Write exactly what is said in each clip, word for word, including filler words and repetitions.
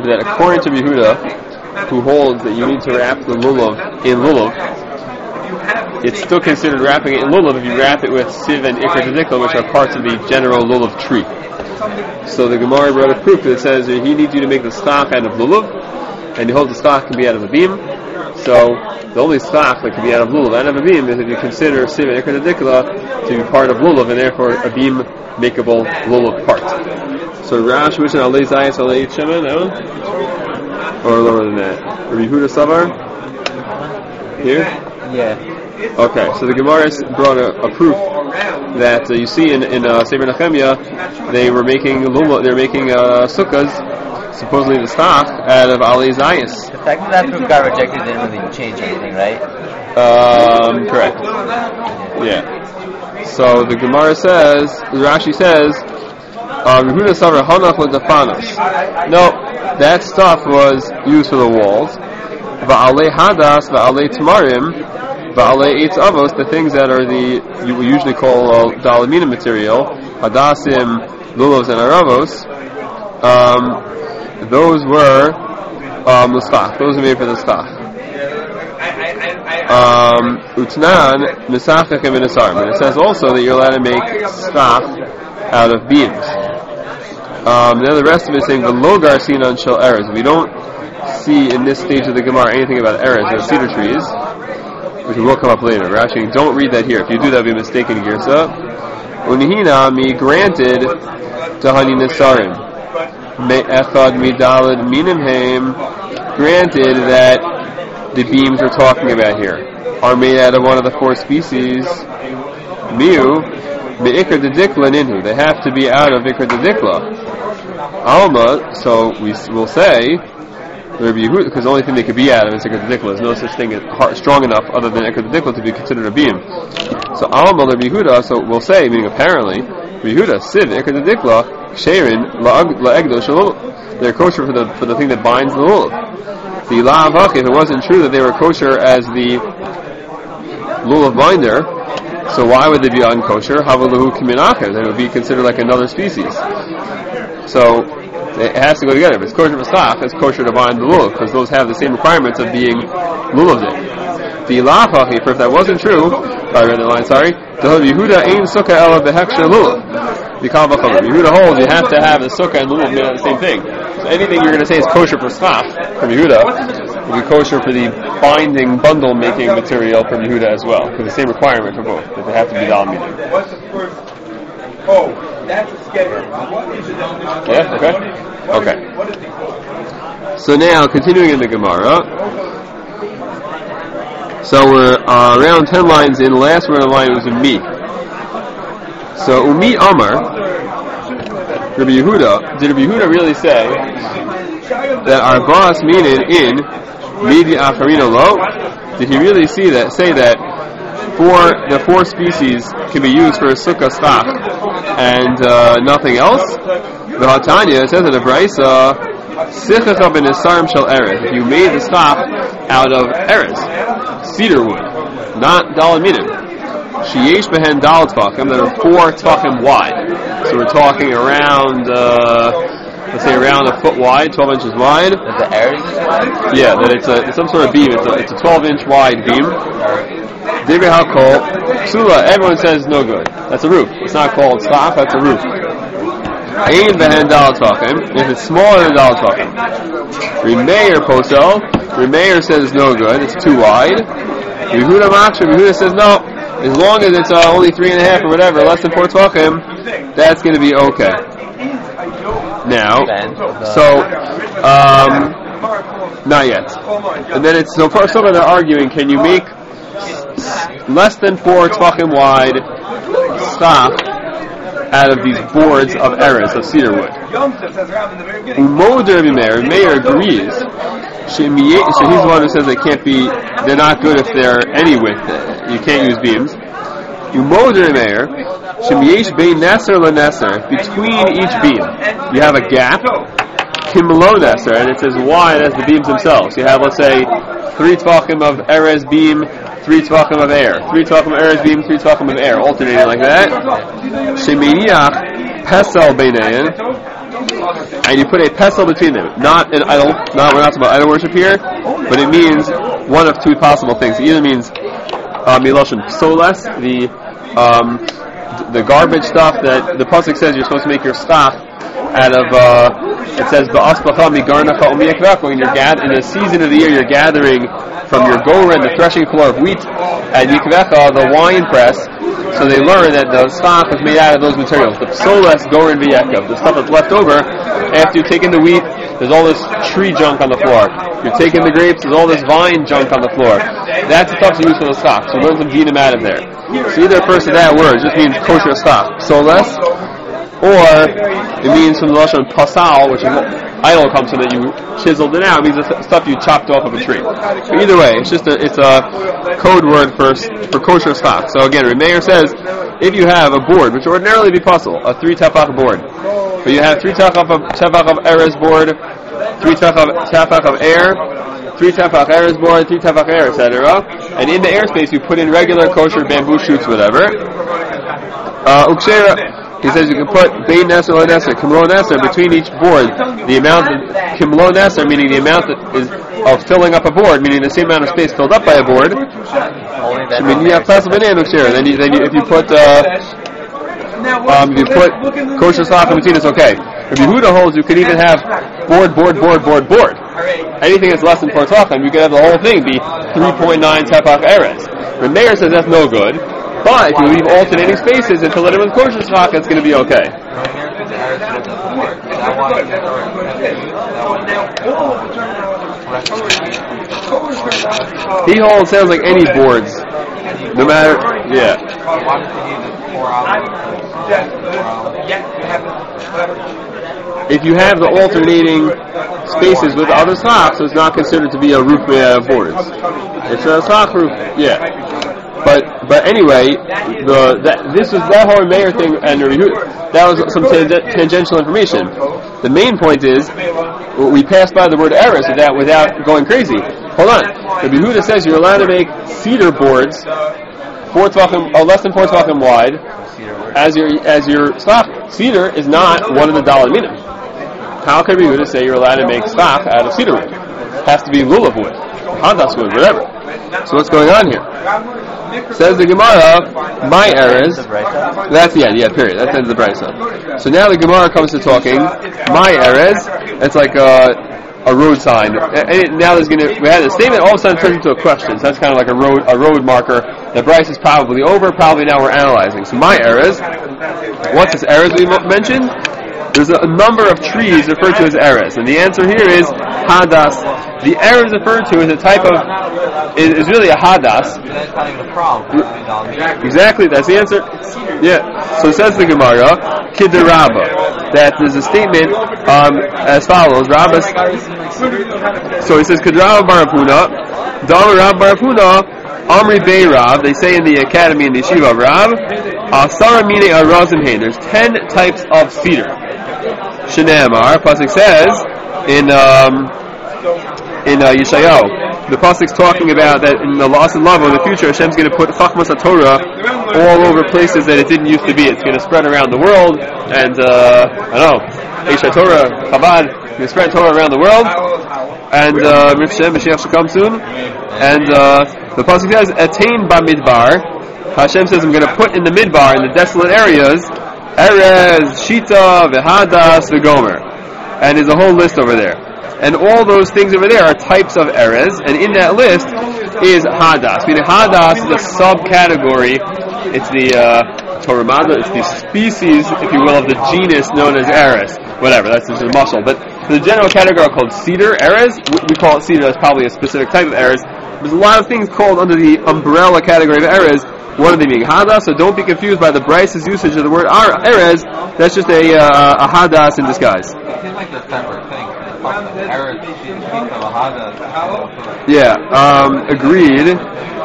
that according to Yehuda, who holds that you need to wrap the lulav in lulav, it's still considered wrapping it in lulav if you wrap it with siv and ikar tadikla, which are parts of the general lulav tree. So the Gemara brought a proof that says that he needs you to make the stock out of lulav, and he holds the stock can be out of a beam. So the only stock that can be out of lulav and of a beam is if you consider siv and ikar tadikla to be part of lulav, and therefore a beam makeable lulav part. So Rash mentioned alei zayis alei shemen, that one? Or lower than that? Rabbi Yehuda Savar? Here? Yeah. Okay, so the Gemara brought a, a proof that uh, you see in in uh, Sefer Nehemiah, they were making lulav, they were making uh, sukkahs, supposedly the stock, out of alei zayis. The fact that that proof got rejected didn't really change anything, right? Um, correct. Yeah. So the Gemara says, Rashi says, Yehuda Savar Hanach l'Dafanos. No, that stuff was used for the walls. Va'alei hadas, va'alei tamarim, va'alei eitz avos, the things that are the, you would usually call uh, dalamina material, hadasim, lulos, and aravos, um, those were um, the stock. Those are made for the stock. Um, utnan, misachach and minasarim. And it says also that you're allowed to make stock out of beams. Um, then the rest of it is saying the logar sinan shel erez. We don't see in this stage of the Gemara anything about erez or cedar trees, which will come up later. Rashi, don't read that here. If you do, that would be a mistaken girsa. Unihina mi granted to hani nesarim me echad midalad minimheim. Granted that the beams we're talking about here are made out of one of the four species. Miu me ikar dedikla ninhu. They have to be out of ikar dedikla. Alma, so we will say, because the only thing they could be out of is ikar dedikla. There's no such thing as hard, strong enough other than ikar dedikla to be considered a beam. So Alma Rabbi Yehuda, so we'll say, meaning apparently, Rabbi Yehuda, siv ikar dedikla, sherin la'egdo shalom. They're kosher for the for the thing that binds the lulav. The la'avach, if it wasn't true that they were kosher as the lulav binder, so why would they be unkosher? Havalahu kiminacher. They would be considered like another species. So it has to go together. If it's kosher for stock, it's kosher to bind the lulav, because those have the same requirements of being lulavdik. The la'apachi, for if that wasn't true, I read the line, sorry, the Yehuda ein sukkah ela beheksher lulav. The Kavachol. Yehuda holds you have to have the sukkah and lulav made out of the same thing. So anything you're going to say is kosher for stock from Yehuda will be kosher for the binding, bundle-making material from Yehuda as well, because the same requirement for both, that they have to be dal meaning. Oh, that's a schedule. Yeah, okay. Okay. So now, continuing in the Gemara. So we're uh, around ten lines in. The last word of the line was Umi. So Umi Amar, Rabbi Yehuda, did Rabbi Yehuda really say that our boss meaning in Midi Acharino Lo? Did he really see that? Say that four the four species can be used for a sukkah stock and uh, nothing else? The Hatanya, it says in the Braisa, Sichacha ben Esarim shel Erez. If you made the stock out of Erez, cedar wood, not dalaminim. Sheyesh behen dal tefachim, that are four tefachim wide. So we're talking around, uh, let's say around a foot wide, twelve inches wide. That the Erez is wide? Yeah, that it's a it's some sort of beam. It's a it's a twelve inch wide beam. Divrei hakol psula. Everyone says no good. That's a roof. It's not called stock. That's a roof. Ein behen dal tefachim. If it's smaller than dal tefachim, Remeir posel. Remeir says no good. It's too wide. Yehuda Maksha. Yehuda says no. As long as it's uh, only three and a half or whatever, less than four tefachim, that's going to be okay. Now, so, um, not yet. And then it's, so far, some of them are arguing, can you make less than four tefachim wide stock out of these boards of erez, of cedar wood? Umoder Meir, Meir agrees. So he's the one who says they can't be, they're not good if they're any width. You can't use beams. Umoder Meir, Shemiyesh bein neser la neser, between each beam, you have a gap. Kimlo neser, and it's as wide as the beams themselves. You have, let's say, three tefachim of erez beam, three tefachim of air, three tefachim of erez beam, three tefachim of air, alternating like that. Shemiyach pesel beinein. and you put a pestle between them. Not an idol, not, we're not talking about idol worship here, but it means one of two possible things. It either means uh, miloshin psoles, the um, the garbage stuff that the pasuk says you're supposed to make your stock out of. Uh, it says ba'aspacha migarnacha umiyakvach. When you're gad- in the season of the year, you're gathering from your goren, the threshing floor of wheat, and yikvecha, the wine press. So they learn that the stock is made out of those materials. The psoles, goren v'yekov, the stuff that's left over after you've taken the wheat. There's all this tree junk on the floor. You're taking the grapes. There's all this vine junk on the floor. That's the stuff you use for the stock. So learn some dinim out of there. So either first of that word just means kosher stock, psoles, or it means from the lashon pasal, which is idol comes from that you chiseled it out. It means the stuff you chopped off of a tree. But either way, it's just a it's a code word for for kosher stock. So again, Remeir says if you have a board, which would ordinarily be puzzle, a three tefach board, but you have three tefach of tefach of erez board, three tefach of tefach of air, three tefach erez board, three tefach air, et cetera. And in the airspace, you put in regular kosher bamboo shoots, whatever. Uh, ukshera. He says you can put bein neser lo neser, kimlo neser between each board. The amount of kimlo neser, meaning the amount that is of filling up a board, meaning the same amount of space filled up by a board. I mean, you have plastic banana share. Then, you, then you, if you put uh, um, if you put kosher stock in between, it's okay. If Yehuda holds, you could even have board, board, board, board, board. Anything that's less than four tefachim, you could have the whole thing be three point nine tefach erez. But Meir says that's no good. But if you leave alternating spaces and fill it in with kosher stock, it's going to be okay. He holds sounds like any boards, no matter yeah. If you have the alternating spaces with other stocks, so it's not considered to be a roof made out of boards. It's a stock roof, yeah. But but anyway, the that this was that whole mayor thing, and that was some tang- tangential information. The main point is we passed by the word erez without without going crazy. Hold on, the Yehuda says you're allowed to make cedar boards, four tefachim, or less than four tefachim wide, as your as your stock. Cedar is not one of the daled minim. How could Yehuda say you're allowed to make stock out of cedar wood? It has to be lulav wood, hadas wood, whatever. So what's going on here? Says the Gemara, my erez. That's the end, yeah, period. That's the end of the brisa. So now the Gemara comes to talking, my erez. It's like a, a road sign. And now there's gonna, we had a statement, all of a sudden turns into a question. So that's kind of like a road a road marker. The brisa is probably over, probably now we're analyzing. So my erez, what's this erez we mentioned? There's a number of trees referred to as erez, and the answer here is hadas. The erez referred to is a type of is, is really a hadas. Exactly, that's the answer. Yeah. So it says the Gemara, Kiderabba, that there's a statement um, as follows. Rabbas. So he says Kiderabba Barapuna, Dama Rab Barapuna, Amri Bey Rav. They say in the academy in the yeshiva of Rav, Asara Mine Arazim Hein. There's ten types of cedar. Shenamar, Pasuk says in um, in uh, Yeshayahu, the Pasuk's talking about that in the loss and love in the future, Hashem's going to put Chachmas HaTorah all over places that it didn't used to be. It's going to spread around the world, and uh, I don't know, Eish HaTorah, Chabad, going to spread Torah around the world, and uh, Hashem, Mashiach should come soon, and uh, the Pasuk says, Attain Bamidbar, Hashem says, I'm going to put in the Midbar, in the desolate areas, Erez, Shita, Vehadas, Vegomer. And there's a whole list over there. And all those things over there are types of Erez, and in that list is Hadas. Meaning Hadas is a subcategory. It's the uh, Torah, it's the species, if you will, of the genus known as Erez. Whatever, that's just a muscle. But the general category are called Cedar, Erez. We call it Cedar, that's probably a specific type of Erez. There's a lot of things called under the umbrella category of Erez. One of them being hadas, so don't be confused by the Bryce's usage of the word ar- erez. That's just a uh, a hadas in disguise. It seems like the separate thing. Erez speaks of a hadas. Yeah, um, agreed.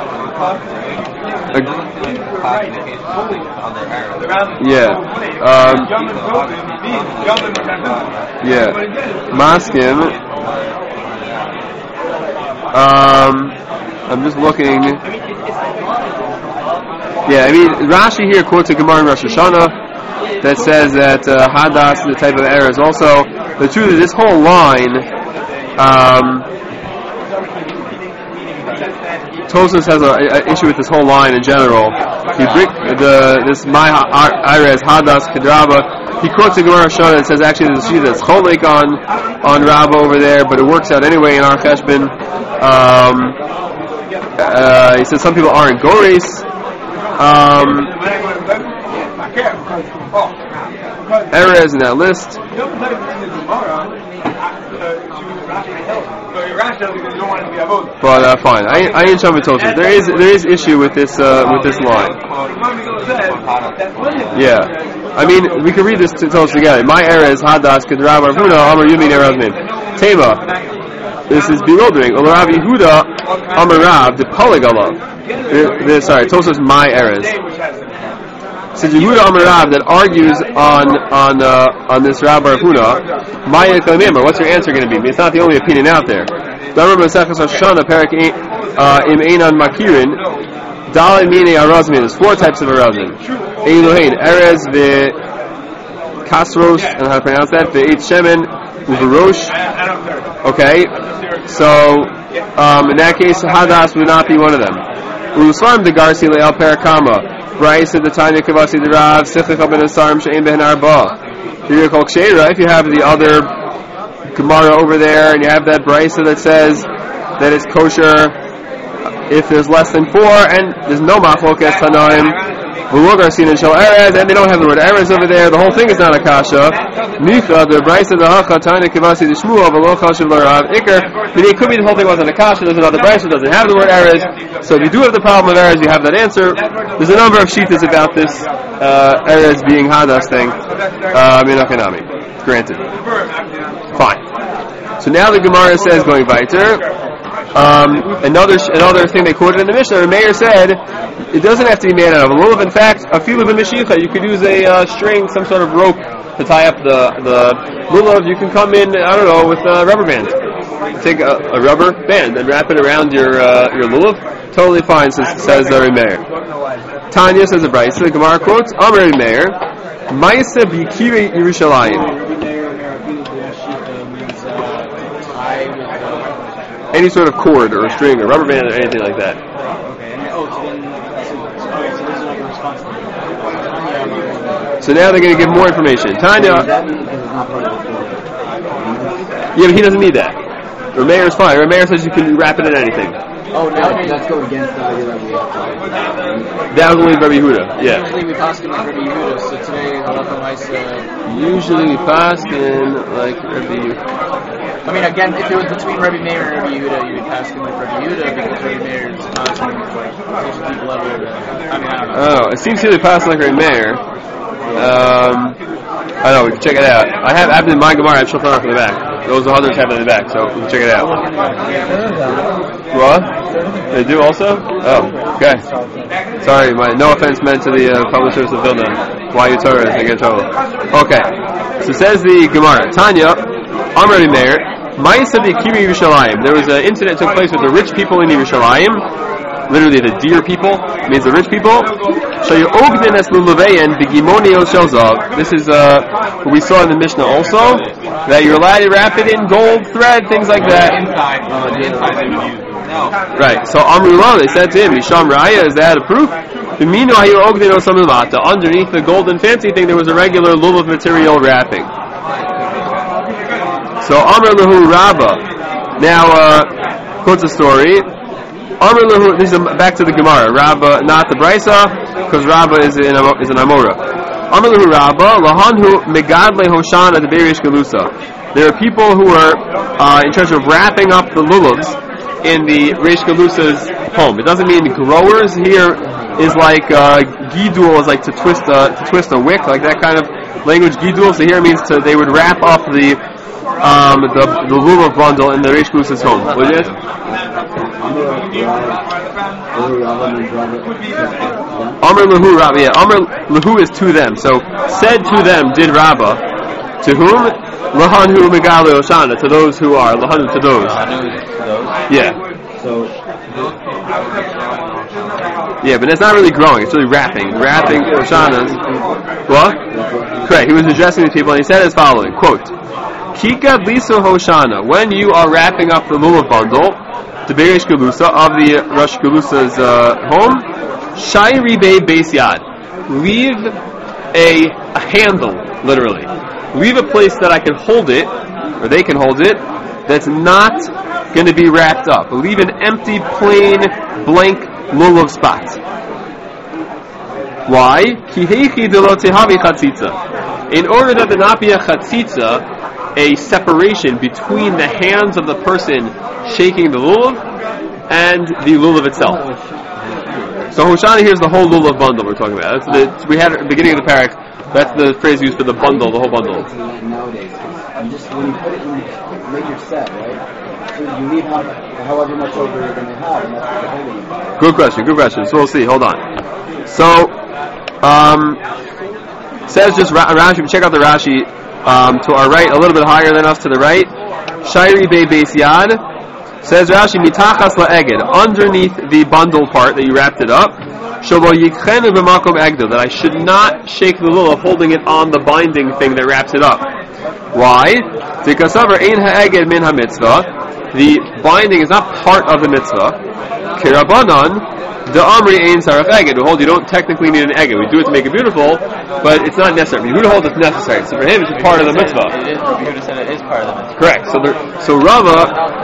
Ag- yeah. Um, yeah. Maskim. Um, I'm just looking. Yeah, I mean, Rashi here quotes a Gemara in Rosh Hashanah. that says that uh, Hadas is the type of errors. Also, the truth is this whole line, um, Tosfos has an issue with this whole line in general. He bring, the this my Erez Hadas Kedraba. He quotes the Gemara Shana and says actually there's a sheet that's cholik on on Rabba over there, but it works out anyway in our cheshbon. Um, uh, he says some people aren't goris. Um, Erez in that list. But uh, fine, I I ain't sure told you. There is there is issue with this uh, with this line. Yeah, I mean we can read this to tell us together. My Erez Hadas Kedrab Arvuna Amar Yumin Erazmin Tema. This is bewildering. Rav Yehuda Amar Rav the Poligala. Sorry, Tosfos my Erez. Says Yehuda Amar Rav that argues on on uh, on this Rav Arvuna. Maya Kalimimar. What's your answer going to be? It's not the only opinion out there. Damar Masechus Hashanah Perak Im Einan Makirin Dalai Mine Arazmin. There's four types of arazmin. Elohein Erez ve Kasros, and how to pronounce that? Ve Eitz Shemen Uverosh. Okay, so um, in that case, Hadas would not be one of them. Uluslam de Garci Leal Perakama. Bryce the Tanya Kavasi the Rav Sichach Ben Asarm Shein Ben Arba. If you have the other Gemara over there, and you have that brisa that says that it's kosher if there's less than four, and there's no machlokas tanaim, and they don't have the word erez over there. The whole thing is not a kasha. Nicha the brisa the hacha tanya kivasi the shmuah v'locha shel rav ikar. It could be the whole thing wasn't a kasha. There's another brisa that doesn't have the word erez. So if you do have the problem of erez, you have that answer. There's a number of shittas about this uh, erez being hadas thing. Um, in Achanami. Granted. Fine. So now the Gemara says, going weiter, um, another another thing they quoted in the Mishnah, the Meir said, it doesn't have to be made out of a lulav. In fact, a few of the Mashiach, you could use a uh, string, some sort of rope to tie up the, the lulav. You can come in, I don't know, with a rubber band. Take a, a rubber band and wrap it around your uh, your lulav. Totally fine, says, says the Meir. Tanya says the Bryce, the Gemara quotes, Amar Meir, Maisa b'kirei Yerushalayim. Any sort of cord or a string or rubber band or anything like that. So now they're going to give more information. Tanya. Yeah, but he doesn't need that. Rameir is fine. Rameir says you can wrap it in anything. Oh, now that's going against the idea that we have. That was only Rabbi Yehuda. Yeah. Usually we pass in like Rabbi Yehuda. So today, Halacha Maisa. Usually we pass in like Rabbi Yehuda. I mean, again, if it was between Rabbi Meir and Rabbi Yehuda, you would pass him like Rabbi Yehuda because Rabbi Meir is passing like such a deep level. I mean, I don't know. Oh, it seems to be passing like Rabbi Meir. Um, I don't know. We can check it out. I have, I have it in my Gemara. I have Shulchan Aruch in the back. Those others have it in the back, so we can check it out. What? They do also? Oh, okay. Sorry, my no offense meant to the uh, publishers of Vilna. Why you Torah is they get trouble. Okay. So says the Gemara. Tanya, Amar Meir, Ma'isa b'kiri Yerushalayim. There was an incident that took place with the rich people in Yerushalayim. Literally, the dear people means the rich people. This is uh, what we saw in the Mishnah also, that you're allowed to wrap it in gold thread, things like that. Inside, uh, the inside they would use. No. Right. So Amrullah, they said to him, Misham Raya, is that a proof? Underneath the golden fancy thing, there was a regular lulav material wrapping. So Amr Lahu Rabba. Now, uh, quotes a story. Amr Lahu, this is back to the Gemara. Rabba, not the Brisa, because Rabba is in a, is an Amora. Amr Lahu Rabba, Lahanhu Megadle Hoshana the Berish Galusa. There are people who are uh, in charge of wrapping up the lulavs in the Reish Galusa's home. It doesn't mean growers. Here is like uh, Gidul is like to twist a to twist a wick, like that kind of language. Gidul. So here means to they would wrap up the um, the the lulav bundle in the Reish Galusa's home. Would you? Amr Lahu Rabba. Yeah, Amr Lahu is to them. So said to them did Rabba. To whom? Lahanhu Megale Oshana. To those who are Lahanhu to those. Yeah. So Yeah, but it's not really growing. It's really wrapping. Wrapping Hoshanas. What? Correct. He was addressing these people, and he said as following, quote, Kika Bliso Hoshana, when you are wrapping up the lulav bundle, the Beresh Galusa, of the Rosh Galusa's uh, home, Shairi Be Beis Yad. Leave a, a handle, literally. Leave a place that I can hold it, or they can hold it, that's not going to be wrapped up. Leave an empty, plain, blank lulav spot. Why? In order that there not be a chatzitza, a separation between the hands of the person shaking the lulav and the lulav itself. So Hoshana here is the whole lulav bundle we're talking about. That's the, we had at the beginning of the parak. That's the phrase used for the bundle, the whole bundle. Nowadays, I'm just when you put it in, make your set, right? So you leave how, however much over you're going to have, and that's what you're holding it. Good question, good question. So we'll see. Hold on. So, um, says just Ra- Rashi. Check out the Rashi um, to our right, a little bit higher than us to the right. Shairi Be Beis Yad. Says Rashi, mitachas la'eged, underneath the bundle part that you wrapped it up, shelo yikhenu b'makom egdo, that I should not shake the lulav holding it on the binding thing that wraps it up. Why? Tikasavar ein ha'eged min ha'mitzvah, the binding is not part of the mitzvah. Kirabanan, da'amri ein sarach eged, we hold you don't technically need an eged, we do it to make it beautiful, but it's not necessary. Yehuda holds it's necessary, so for him it's part of the mitzvah. It is, Yehuda said it is part of the mitzvah. Correct, so, there, so Rava,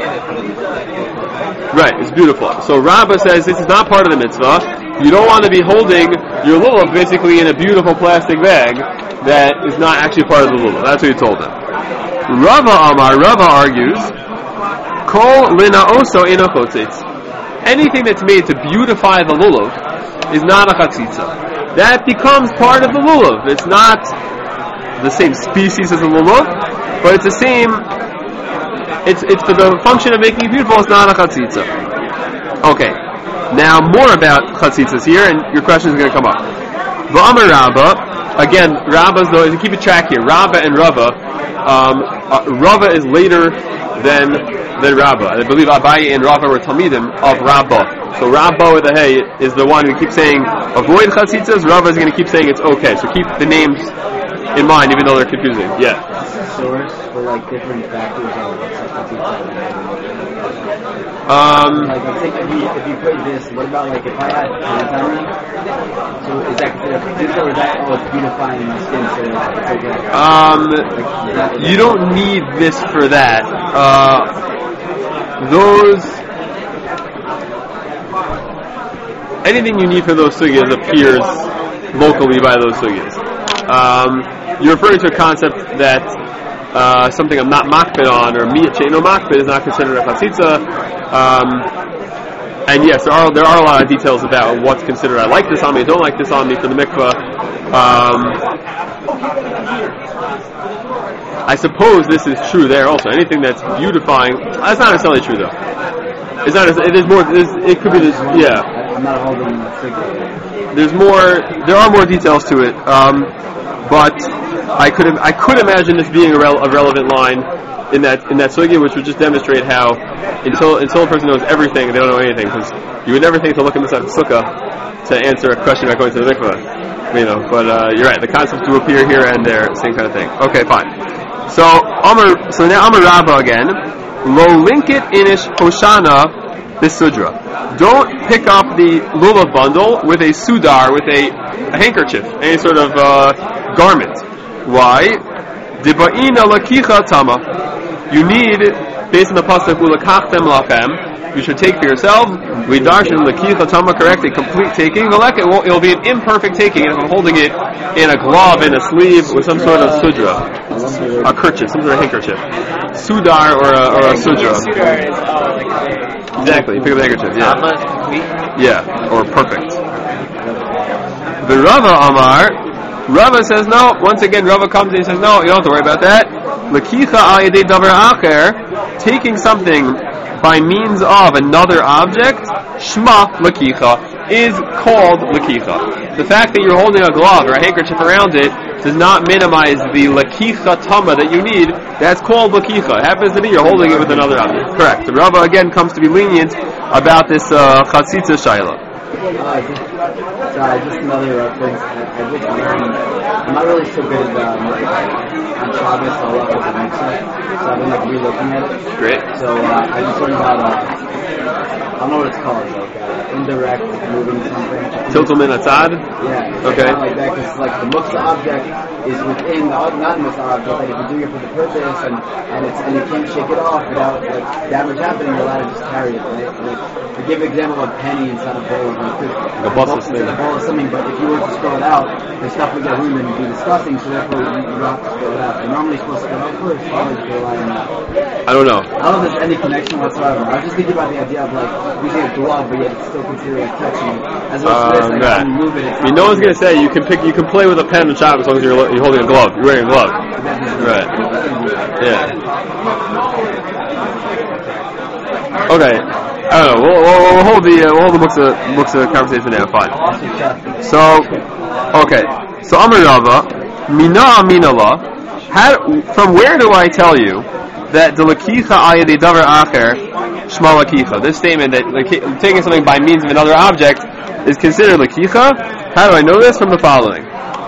right, it's beautiful. So Rabbah says this is not part of the mitzvah. You don't want to be holding your lulav basically in a beautiful plastic bag that is not actually part of the lulav. That's what he told him. Rava Amar, Rava argues, Kol lina oso ino chotzitz. Anything that's made to beautify the lulav is not a chatzitza. That becomes part of the lulav. It's not the same species as the lulav, but it's the same. It's it's for the function of making it beautiful. It's not a chatzitza. Okay. Now more about chatzitzas here, and your question is going to come up. V'amar Rabba. Again, Rabba's though. To keep a track here, Rabba and Rava. Um, uh, Rava is later than than Rabba. I believe Abaye and Rava were talmidim of Rabba. So Rabba with a hey is the one who keeps saying avoid chatzitzas. Rava is going to keep saying it's okay. So keep the names in mind, even though they're confusing. Yeah. Source for like different factors of Um, like let's say if you if you put this, what about like if I had hands on me? So is that considered chatzitza or is that oh it's beautifying my skin so it's okay? Um, Like, you don't need this for that. Uh, those anything you need for those sugyas appears locally by those sugyas. Um, you're referring to a concept that uh, something I'm not makbid on, or miyat she'eno makbid is not considered a chatzitza. Um, and yes, there are there are a lot of details about what's considered. I like this on me, don't like this on me for the mikvah. Um, I suppose this is true there also. Anything that's beautifying, that's not necessarily true though. It's not. There's more. There's, it could be this. Yeah. I'm not holding the cigarette. There's more. There are more details to it. Um, but I could I could imagine this being a, rel- a relevant line in that in that sugya, which would just demonstrate how until until a person knows everything, they don't know anything. Because you would never think to look in the sukkah to answer a question about going to the mikvah, you know. But uh, you're right. The concepts do appear here and there, same kind of thing. Okay, fine. So Amar, so now Amar Rabba again. Lo linkit inish hoshana bisudra. Don't pick up the lulav bundle with a sudar, with a, a handkerchief, any sort of uh, garment. Why? Diba'ina lakicha tama. You need, based on the pasuk ulakachtem lachem, you should take for yourself. We darshan lakicha tama, correct, a complete taking. It will, it will be an imperfect taking if I'm holding it in a glove, in a sleeve, with some sort of sudra, a kerchief, some sort of handkerchief, sudar or a, or a sudra. Exactly, you pick up the handkerchief. Yeah. Yeah, or perfect. The Rava Amar, Rava says no. Once again, Rava comes and he says no. You don't have to worry about that. Lakicha al yedei davar acher, taking something by means of another object, shma lakicha, is called lakicha. The fact that you're holding a glove or a handkerchief around it does not minimize the lakicha tama that you need. That's called lakicha. It happens to be you're holding it with another object. Correct. The Rava again comes to be lenient about this uh, chatzitza shaila. Uh, just, sorry, just another reference. I, I just learned, I'm not really so good at um, like, on Shabbos, so I love the mixer. So I've been like re-looking at it. Great. So uh, I just learned about, uh, I don't know what it's called, like uh, indirect moving something. Tiltman Atzad? Yeah. Okay. Kind of like that, because like the muksa object is within the not the muksa object. Like if you're doing it for the purpose and and it's and you can't shake it off without like damage happening, you're allowed to just carry it, right? Like to give an example of a penny inside a bowl, like this, The bowl of inside a bowl of something. But if you were to throw it out, the stuff would get ruined and be disgusting. So therefore, you, you don't have to throw it out. You're normally supposed to throw it out first, followed to rely on that. I don't know. I don't know if there's any connection whatsoever. I was just thinking about the idea of like using a glove, but yet it's still considered like touching it. As opposed to this, like right. when you move it, it's I mean, no one's gonna say you can pick, you can play with a pen and chop as long as you're, you're holding a glove. You're wearing a glove. Right. Yeah. Okay. I don't know. We'll, we'll, we'll hold the uh, we'll hold the books of books of conversation now. Fine. So, okay. So Amar Rava, Mina Aminallah. How? From where do I tell you that the lakicha ayadi davar acher shma lakicha? This statement that like, taking something by means of another object is considered lakicha. How do I know this? From the following.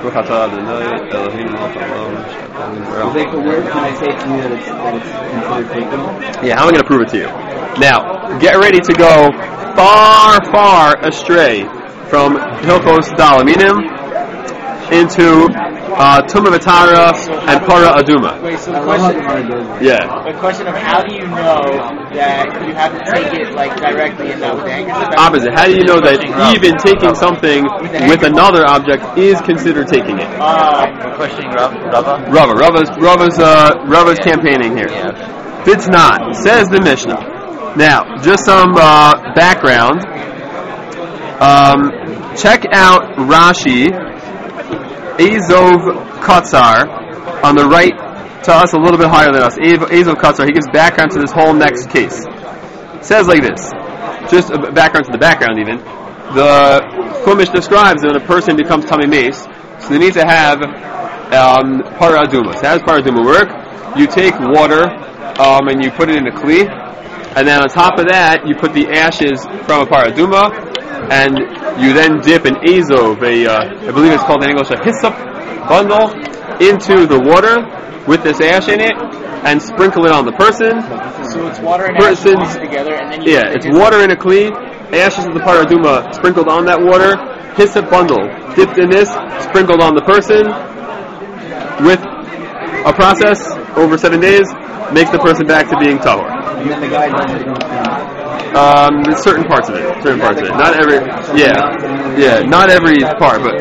Like, where can I say to you that it's, that it's considered taken? Yeah, how am I going to prove it to you? Now, get ready to go far, far astray from Hilchos Dalaminim into uh, Tumah V'Tara and Para Aduma. Wait, so the question, Yeah. the question of how do you know that you have to take it like directly and not with the handkerchief? Opposite. How do you know that even taking something with another object is considered taking it? Uh, questioning Rava? Rava. Rava's, Rava's, uh, Rava's campaigning here. Yeah. It's not. Says the Mishnah. Now, just some uh, background. Um, check out Rashi, Azov Katzar, on the right to us, a little bit higher than us. Azov Katzar, he gives background to this whole next case. It says like this, just a background to the background even. The Chumash describes that when a person becomes Tamei Meis, so they need to have um, Para Aduma. So how does Para Aduma work? You take water um, and you put it in a Kli, and then on top of that, you put the ashes from a Para Aduma, and you then dip an Azov, a, uh, I believe it's called in English a hyssop bundle, into the water with this ash in it, and sprinkle it on the person. so it's water and Persons- ashes mixed together, and then you Yeah, put it's the water in a Kli, ashes of the Para Aduma sprinkled on that water, hyssop bundle dipped in this, sprinkled on the person, with a process over seven days, makes the person back to being tahor. And then the guy does it. Um, there's certain parts of it, certain parts of it. Not every, yeah, yeah, not every part, but.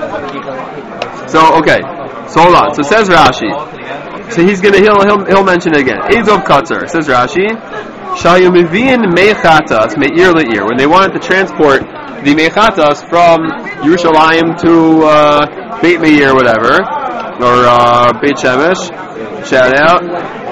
So okay, so hold on. So says Rashi. So he's gonna he'll he'll, he'll mention it again. Azov Katzar says Rashi. Shayu mivin mechatas meir leir. When they wanted to transport the mechatas from Yerushalayim to uh, Beit Meir, whatever, or uh, Beit Shemesh. Shout out.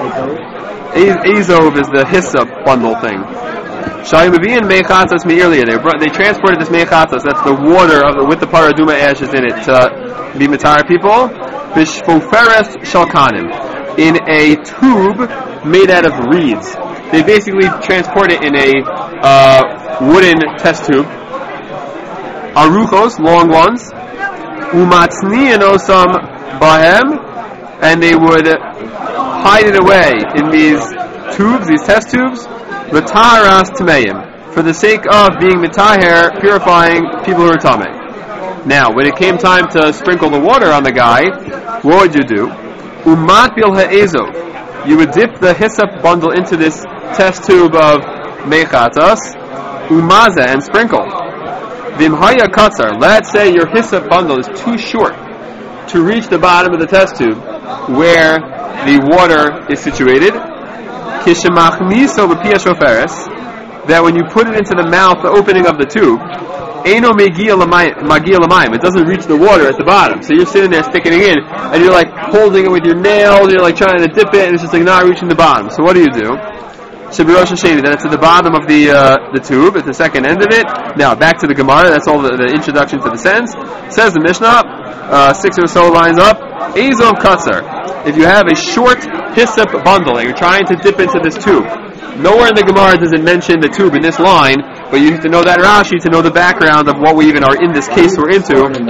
Azov is the hyssop bundle thing. Shayimavian mechatas meirlia. They brought, they transported this mechatas. That's the water of the, with the paraduma ashes in it to be matar people. Bishfoferes shalkanim, in a tube made out of reeds. They basically transport it in a uh, wooden test tube. Aruchos, long ones. Umatznian osam bahem, and they would hide it away in these tubes, these test tubes. V'taharas tameim, for the sake of being mitaher, purifying people who are tamei. Now, when it came time to sprinkle the water on the guy, what would you do? Umat bil ha'ezov, you would dip the hyssop bundle into this test tube of mechatas, umaza, and sprinkle. Vimhaya katzar, let's say your hyssop bundle is too short to reach the bottom of the test tube where the water is situated. That when you put it into the mouth, the opening of the tube, it doesn't reach the water at the bottom. So you're sitting there sticking it in, and you're like holding it with your nails, you're like trying to dip it, and it's just like not reaching the bottom. So what do you do? Then it's at the bottom of the uh, the tube, at the second end of it. Now back to the Gemara, that's all the, the introduction to the sentence. Says the Mishnah, uh, six or so lines up, Azov Katzar. If you have a short hyssop bundle and you're trying to dip into this tube, nowhere in the Gemara does it mention the tube in this line, but you have to know that Rashi to know the background of what we even are in this case we're into. Um,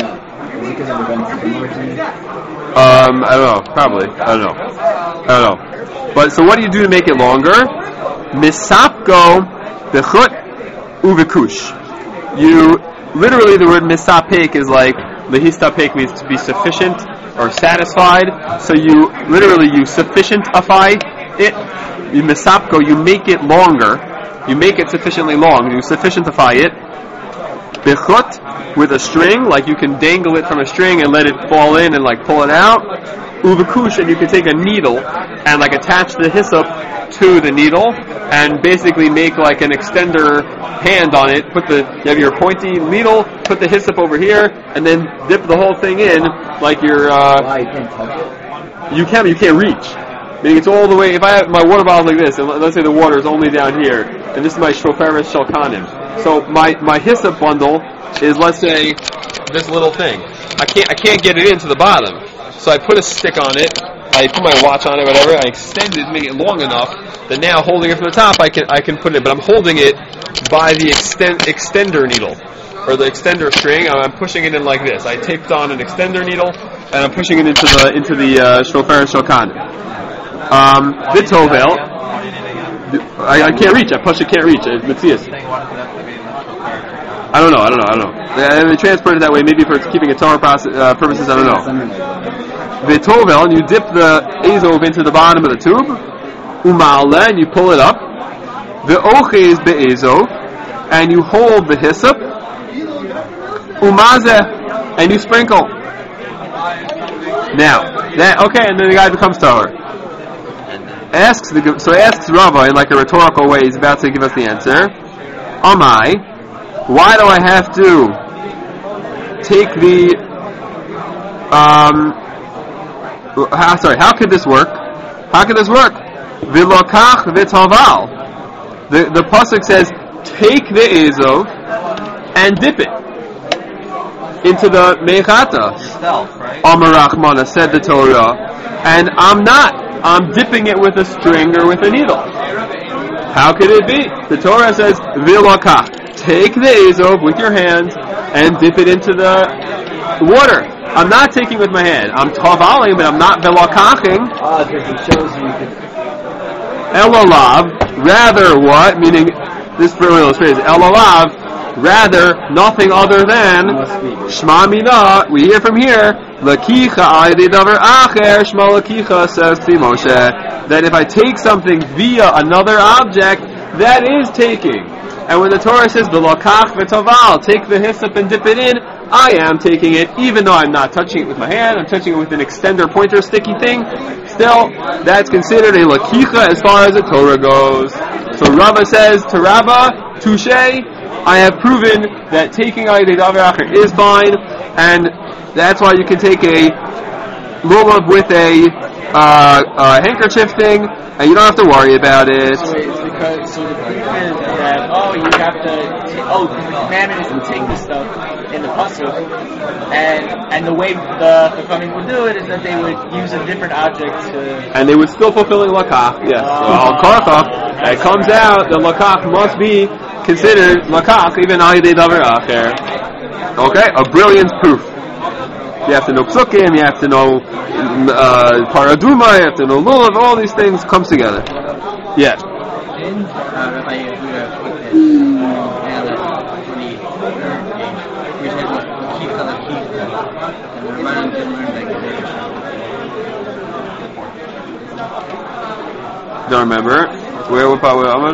I don't know, probably. I don't know. I don't know. But so what do you do to make it longer? Misapko bechut uvikush. You, literally the word misapek is like, lehistapek means to be sufficient or satisfied. So you, literally you sufficientify it. You misapko, you make it longer. You make it sufficiently long. You sufficientify it. Bechut, with a string, like you can dangle it from a string and let it fall in and like pull it out. Uvikush, and you can take a needle and like attach the hyssop to the needle and basically make like an extender hand on it. Put the, you have your pointy needle, put the hyssop over here, and then dip the whole thing in like your, uh... Why, you can't touch it? You can't, you can't reach. Meaning it's all the way, if I have my water bottle like this, and let's say the water is only down here, and this is my Shoferes Shalkanim. So my, my hyssop bundle is, let's say, this little thing. I can't, I can't get it into the bottom. So I put a stick on it, I put my watch on it, whatever, I extend it, make it long enough, that now holding it from the top, I can, I can put it, but I'm holding it by the extend, extender needle, or the extender string, and I'm pushing it in like this. I taped on an extender needle, and I'm pushing it into the, into the, uh, Shofer Shokan. Um, the Tovel, I, I can't reach, I push it, can't reach, it's Matthias. I don't know, I don't know, I don't know. They, they transport it that way, maybe for keeping it Torah process, uh, purposes, I don't know. The Tovel, and you dip the Azov into the bottom of the tube, Uma'ale, and you pull it up. The Ochez be'Azov, and you hold the hyssop, Umazeh, and you sprinkle. Now, that, okay, and then the guy becomes Tahor. Asks the, so asks Rava in like a rhetorical way, he's about to give us the answer. Amai, why do I have to take the, um, how, sorry, how could this work? How could this work? V'lokach v'taval. The, the pasuk says, take the Azov and dip it into the Mechata. Amar Rachmana, said the Torah, and I'm not. I'm dipping it with a string or with a needle. How could it be? The Torah says, V'lokach. Take the Azov with your hand and dip it into the water. I'm not taking it with my hand. I'm tavaling, but I'm not velokaching. Ah, because it shows you could... Elolav, rather what? Meaning, this for illustration, Elolav, rather nothing other than Shma Mina, we hear from here, Lakicha aydi davar acher, Shma Lakicha, says to Moshe, that if I take something via another object, that is taking. And when the Torah says, V'lokach v'toval, take the hyssop and dip it in, I am taking it, even though I'm not touching it with my hand, I'm touching it with an extender pointer sticky thing, still, that's considered a lakicha as far as the Torah goes. So Rava says to Rava, touche, I have proven that taking aydi davar acher is fine, and that's why you can take a lulav with a, uh, a handkerchief thing, and you don't have to worry about it. So it's because, so the proof is that, oh, you have to, t- oh, the commandment is to take the stuff in the pasuk, and and the way the Chachamim would do it is that they would use a different object to... And they would still fulfilling lakach, yes. Uh, so al karchach, it comes out that lakach must be considered lakach, even aydi davar acher. Okay, a brilliant proof. You have to know psukim, you have to know uh, paraduma, you have to know lulav, all these things comes together. Yeah. Don't remember. Where would Paul Aman?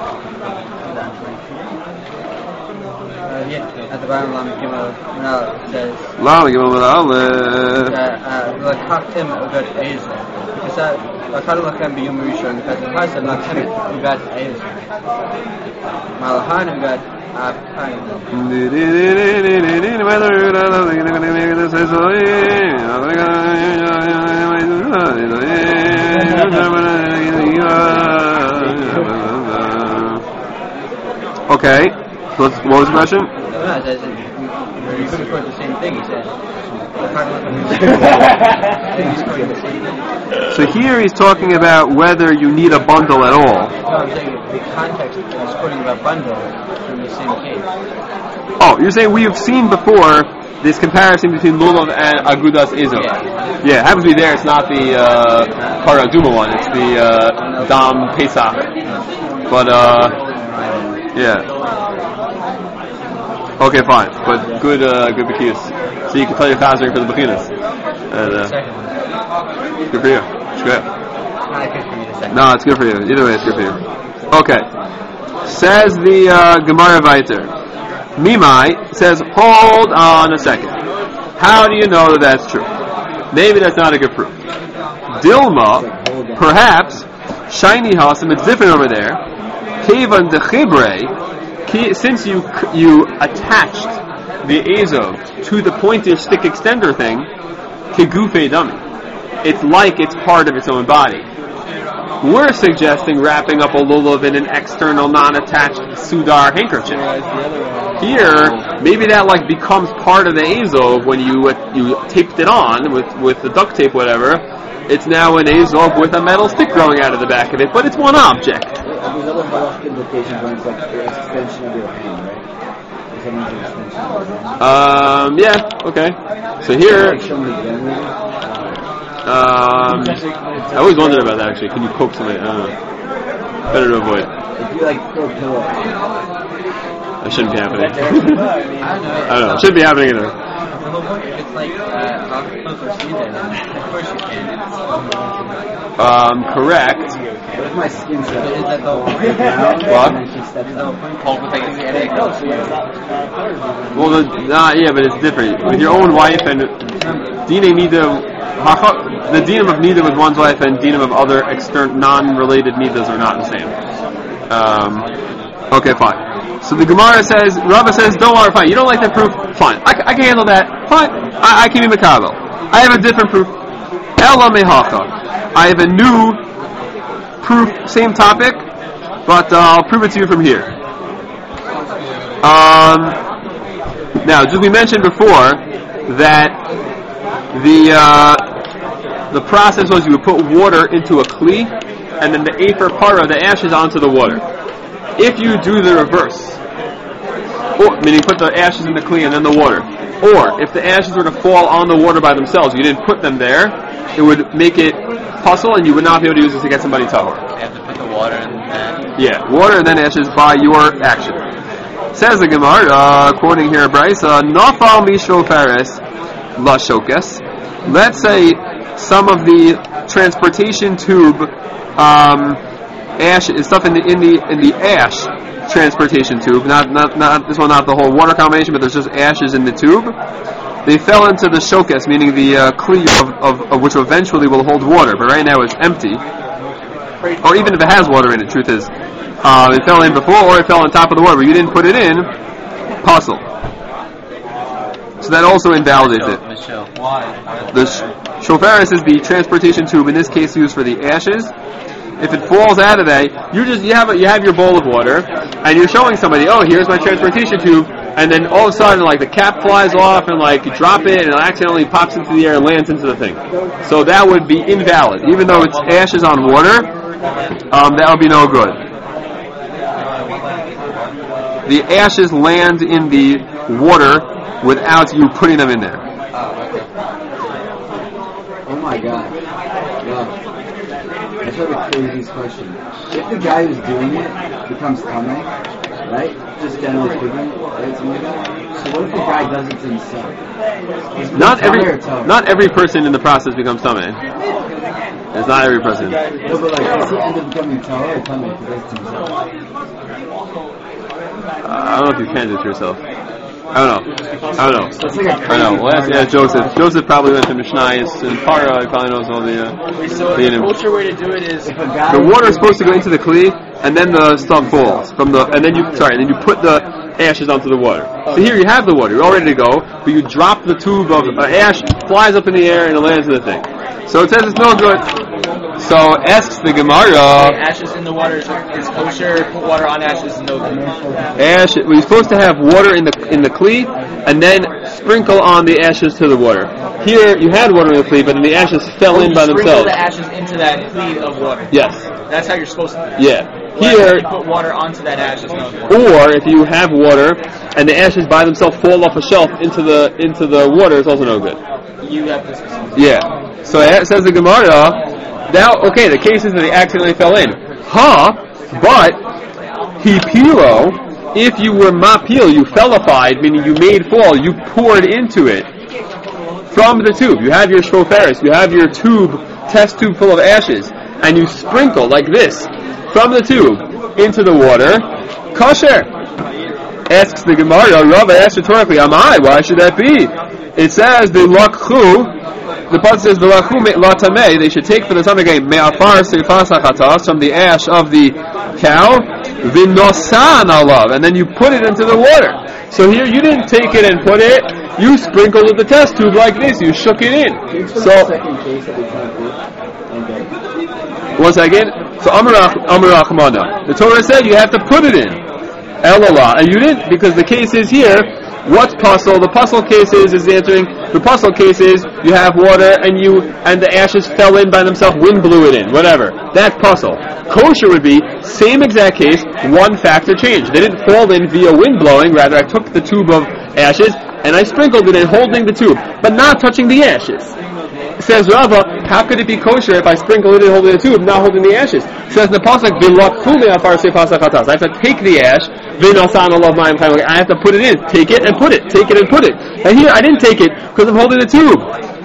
At the bottom, Lam Gimel Menal says, Lam Gimel Menal, Lakachtim Ugat Ezer. Because Lakadu Lachem Biyum Rishon, because the Pasuk Lachem Ugat Ezer. Malahan Ugat Apayim. Okay, so what was the question? No, it says, you could have put the same thing, he said. So here he's talking about whether you need a bundle at all. No, I'm saying the context is quoting about bundle from the same case. Oh, you're saying we have seen before this comparison between Lulav and Agudas Izov. Yeah. Yeah, it happens to be there. It's not the uh, Paraduma one. It's the uh, Dam Pesach. But, uh, yeah. Okay, fine. But good, uh, good Bekias. So you can tell your Chazar for the Bekinas. And, uh, good for you. It's good. Not good for me to say. No, it's good for you. Either way, it's good for you. Okay. Says the uh, Gemara Vayter. Mimai says, hold on a second. How do you know that that's true? Maybe that's not a good proof. Dilma, perhaps, shiny Hasim, it's different over there. Kevan de Chibre, since you you attached the Azov to the pointer stick extender thing, Kegufe dummy. It's like it's part of its own body. We're suggesting wrapping up a lulav in an external, non-attached Sudar handkerchief. Here, maybe that like becomes part of the Azov when you uh, you taped it on with, with the duct tape, whatever. It's now an Azov with a metal stick growing out of the back of it, but it's one object. There's other halachic implications when it's like the extension of your hand, right? If someone's an extension of your hand. Um, yeah, okay. So here, um, I always wondered about that actually. Can you poke somebody? I don't know. Better to avoid. If you like throw a pillow. That shouldn't be happening. I don't know. It shouldn't be happening either. If it's like uh, off close or season, then of course you can. Um, correct. What if my skin says Is that the whole point? What? and she steps out? Well, the, nah, yeah, but it's different. With your own wife and Dina Nida, the dinam of Nida with one's wife and dinam of other external, non-related Nidas are not the same. Um, okay, fine. So the Gemara says, Rava says, don't worry, fine. You don't like that proof? Fine. I, I can handle that. Fine. I, I can be Makabel. I have a different proof. Ella Mehacha. I have a new proof, same topic, but uh, I'll prove it to you from here. Um, now, just we mentioned before that the uh, the process was you would put water into a kli, and then the afer para, the ashes, onto the water. If you do the reverse, or, meaning put the ashes in the kli and then the water, or if the ashes were to fall on the water by themselves, you didn't put them there, it would make it puzzle, and you would not be able to use it to get somebody tahor. You have to put the water in there. Yeah, water and then ashes by your action. Says the Gemara, uh, quoting here Bryce, uh, Nafal Misho Faris La Shokes. Let's say some of the transportation tube um, ash stuff in the in the in the ash transportation tube, not not not this one, not the whole water combination, but there's just ashes in the tube. They fell into the shokes, meaning the uh, kli of, of, of which eventually will hold water, but right now it's empty. Or even if it has water in it, truth is, uh, it fell in before, or it fell on top of the water, but you didn't put it in. Puzzle. So that also invalidates it. Michelle, why? The sh- shofaris is the transportation tube, in this case used for the ashes. If it falls out of that, you just you have a, you have your bowl of water, and you're showing somebody, oh, here's my transportation tube, and then all of a sudden, like the cap flies off, and like you drop it, and it accidentally pops into the air and lands into the thing. So that would be invalid, even though it's ashes on water. Um, that would be no good. The ashes land in the water without you putting them in there. Oh my god. Wow. That's what the craziest question. If the guy who's doing it becomes tamei, right? Just generally speaking, right? Something like that. So what if the guy does it to himself? Not every not every person in the process becomes tamei. It's not every person. No, but like, does he end up becoming tamei or tamei because that's to himself? Uh, I don't know if you can do it to yourself. I don't know. I don't know. That's like a I don't know. Well, ask, yeah, Joseph. Joseph probably went to Mishnayos and Para. He probably knows all the. Uh, So the the kosher way to do it is If a guy the water is supposed to go into the kli, and then the stuff falls from the, and then you sorry, and then you put the ashes onto the water. So here you have the water, you're all ready to go, but you drop the tube of uh, ash, flies up in the air, and it lands in the thing. So it says it's no good. So asks the Gemara. Ashes in the water is, is kosher. Put water on ashes is no good. Ash. We're supposed to have water in the in the kli, and then sprinkle on the ashes to the water. Here you had water in the kli, but then the ashes fell Oh, in you by sprinkle themselves. the ashes into that kli of water. Yes. That's how you're supposed to do it. Yeah. Well, Here, you put water onto that ash is no good. or if you have water and the ashes by themselves fall off a shelf into the into the water, it's also no good. You have this. Yeah. So it says the Gemara. Now, okay, the case is that they accidentally fell in. Huh? But he pilo. If you were mapil, you fellified, meaning you made fall, you poured into it from the tube. You have your shroferis, you have your tube, test tube full of ashes, and you sprinkle like this from the tube into the water. Kosher. Asks the Gemara, Rava asked rhetorically, Amai, why should that be? It says the lakhu. The pasuk says the lakhu latamei. They should take for the tamei game me'afar seifas hachatas from the ash of the cow, v'nosan alav, and then you put it into the water. So here you didn't take it and put it. You sprinkled with the test tube like this. You shook it in. So once again, so Amarach Amarach Mana. The Torah said you have to put it in. Elala, and you didn't because the case is here. What's puzzle? The puzzle case is is answering. The puzzle case is you have water and you and the ashes fell in by themselves. Wind blew it in. Whatever. That's puzzle. Kosher would be same exact case. One factor change. They didn't fall in via wind blowing. Rather, I took the tube of ashes and I sprinkled it in, holding the tube, but not touching the ashes. Says Rava, how could it be kosher if I sprinkle it in holding the tube, not holding the ashes? Says the pasuk, I have to take the ash, I have to put it in, take it and put it, take it and put it. And here I didn't take it because I'm holding the tube.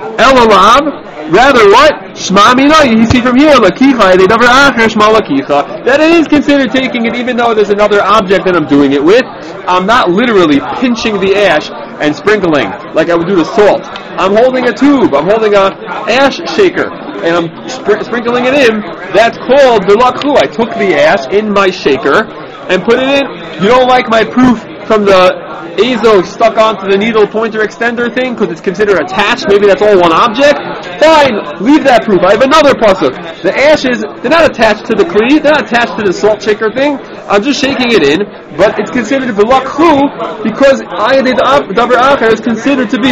Elalav, rather what? Shma mina, you see from here, lakicha, they never acher shma lakicha, that it is considered taking it even though there's another object that I'm doing it with. I'm not literally pinching the ash and sprinkling like I would do the salt. I'm holding a tube, I'm holding a ash shaker, and I'm spr- sprinkling it in. That's called the lakhu. I took the ash in my shaker and put it in. You don't like my proof from the Azo stuck onto the needle pointer extender thing because it's considered attached? Maybe that's all one object? Fine, leave that proof. I have another pasuk. The ashes, they're not attached to the kli, they're not attached to the salt shaker thing. I'm just shaking it in, but it's considered the lakhu because ayadid davar acher is considered to be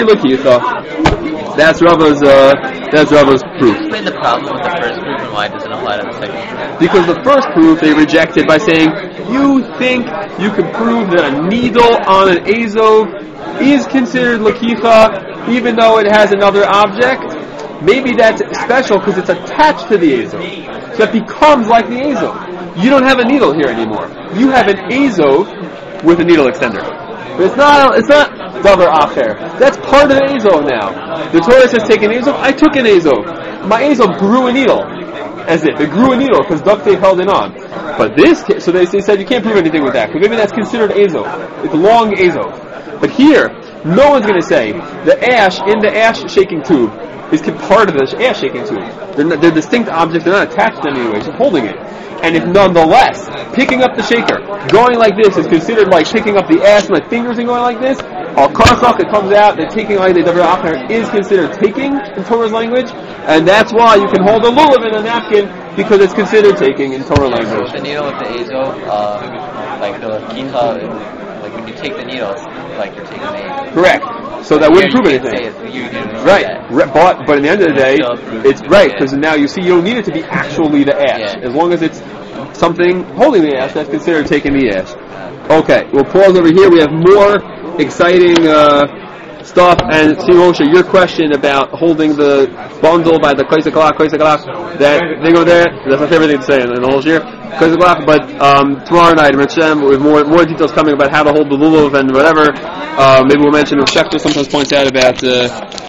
lakicha. That's Rava's, uh, that's Rava's proof. Explain the problem with the first proof and why it doesn't apply to the second proof. Because the first proof they rejected by saying, you think you can prove that a needle on an azov is considered lakicha even though it has another object? Maybe that's special because it's attached to the azov. So it becomes like the azov. You don't have a needle here anymore. You have an azov with a needle extender. But it's not, it's not davar acher. That's part of the azov now. The Torah says take an azov. I took an azov. My azov grew a needle. As if it grew a needle because duct tape held it on. But this, so they, they said you can't prove anything with that because maybe that's considered azov. It's long azov. But here, no one's going to say the ash in the ash shaking tube is part of the ash shaking tube. They're, not, they're distinct objects. They're not attached in any way. Just holding it. And if nonetheless picking up the shaker, going like this is considered like picking up the ash with my fingers and going like this, al kasach, it comes out that taking like the davar acher is considered taking in Torah's language, and that's why you can hold a lulav in a napkin because it's considered taking in Torah language. The needle with the azov, uh, like the kicha, like when you take the needle, it's like you're taking the azov. Correct. So that wouldn't Here prove you can't anything. say it, you didn't Right. that. Re- but, but at the end of the day, Still proves it's it. right, because now you see you don't need it to be actually the ash. Yeah. As long as it's something holding the ash, that's considered taking the ash. Okay, we'll pause over here. We have more exciting uh, stuff. And see, Moshe, your question about holding the bundle by the koisakalach, koisakalach, that thing over there, that's my favorite thing to say in, in the whole year. Koisakalach, but um, tomorrow night, Hashem, with more more details coming about how to hold the lulav and whatever. Uh, maybe we'll mention, Shechter sometimes points out about... Uh,